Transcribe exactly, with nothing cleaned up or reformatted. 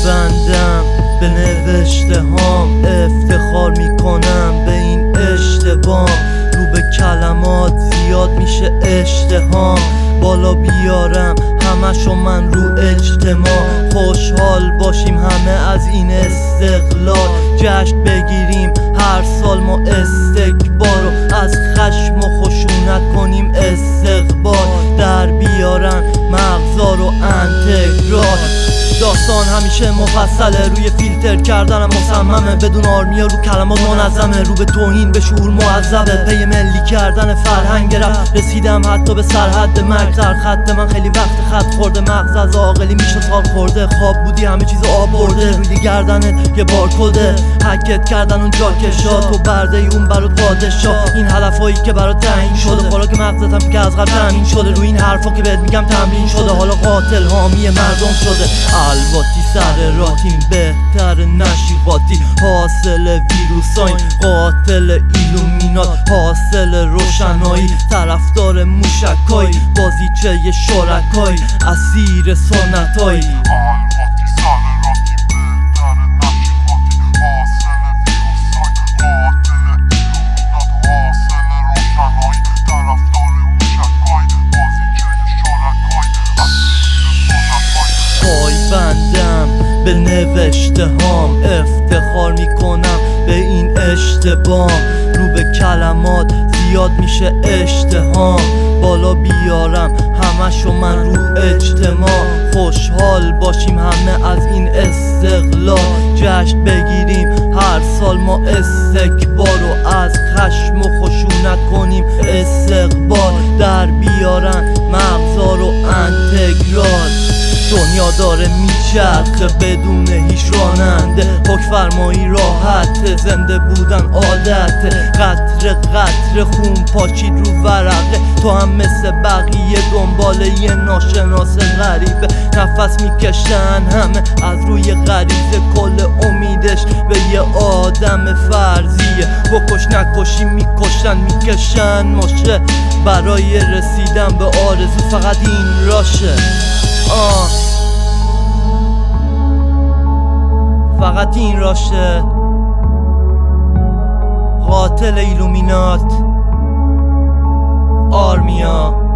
پایبندم به نوشته هام، افتخار میکنم به این اشتباه. رو به کلمات زیاد میشه اشتهام، بالا بیارم همشو من رو اجتماع. خوشحال باشیم همه از این استقلال، جشن بگیریم هر سال ما استکبار رو از خشم و خشونت کنیم استقبال. در بیارن مغزا رو انتگرال، داستان همیشه مفصله، روی فیلتر کردنم مصممه، بدون آرمیا رو کلمات منظمه، رو به توهین به شعور معذبه، پی ملی کردن فرهنگ رفت رسیدم حتی به سرحد مرگ. در خط من خیلی وقت خط خورده، مغز از عاقلی میشه سال خورده، خواب بودی همه چیز آب برده، روی گردنت یه بارکده، حکت کردن اون جاکشا، تو برده ای اون برات پادشاه. این حرفایی که برات تعیین شده، خوراک مغزتم که از قبل تامین شده، روی این حرفا که بهت میگم تمرین شده، حالا قاتل حامی مردم شده. الباتی سر راتیم بهتر نشی قاطی، حاصل ویروساین قاتل ایلومینات، حاصل روشنایی طرفدار موشکای، بازیچه شرکای اسیر سنتای. پایبندم به نوشته هام، افتخار میکنم به این اشتباه. رو به کلمات زیاد میشه اشتهام، بالا بیارم همشو من رو اجتماع. خوشحال باشیم همه از این استقلال، جشن بگیریم هر سال ما استکبار رو از خشم و خشونت کنیم استقبال. در بیارن مغزا رو انتگرال، دنیا داره میچرخه بدون هیچ راننده، حکم فرمایی راحته، زنده بودن عادته، قطره قطره خون پاچید رو ورقه، تو هم مثل بقیه دنبال یه ناشناس غریبه، نفس میکشن همه از روی غریزه، کل امیدش به یه آدم فرضیه، بکش نکشی میکشن میکشن ماشه، برای رسیدن به آرزو فقط این راشه. آه فقط این راشه. قاتل ایلومینات آرمیا.